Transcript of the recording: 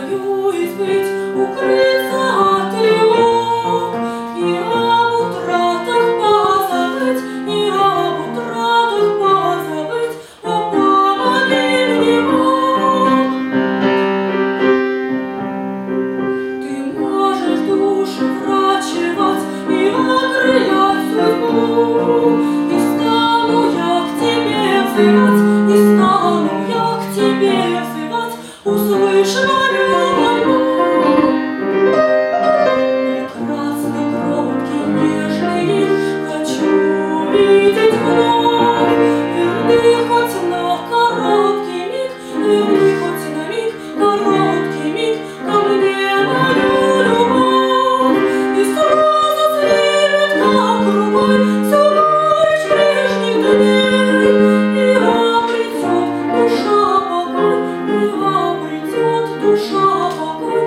боюсь быть, укрыться от тревог, и об утратах позабыть, и об утратах позабыть, о, помоги мне, Бог. Ты можешь души врачевать и окрылять судьбу, и стану я к тебе взывать, и стану я к тебе взывать, услышь мою мольбу. Прекрасный, кроткий, нежный миг хочу видеть вновь. Верни хоть на короткий миг, верни хоть на миг, короткий миг ко мне мою любовь. И сразу снимет, как рукой, всю горечь прежних дней, и обретет душа покой, и обретет душа покой.